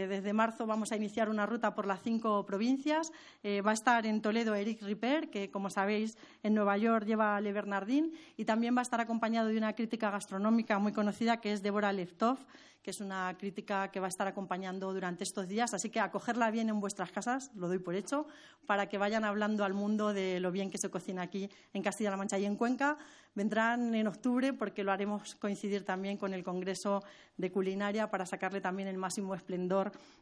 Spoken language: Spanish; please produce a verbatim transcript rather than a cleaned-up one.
que desde marzo vamos a iniciar una ruta por las cinco provincias. Eh, va a estar en Toledo Eric Ripper, que, como sabéis, en Nueva York lleva Le Bernardin, y también va a estar acompañado de una crítica gastronómica muy conocida, que es Deborah Leftov, que es una crítica que va a estar acompañando durante estos días. Así que acogerla bien en vuestras casas, lo doy por hecho, para que vayan hablando al mundo de lo bien que se cocina aquí en Castilla-La Mancha y en Cuenca. Vendrán en octubre porque lo haremos coincidir también con el Congreso de Culinaria para sacarle también el máximo esplendor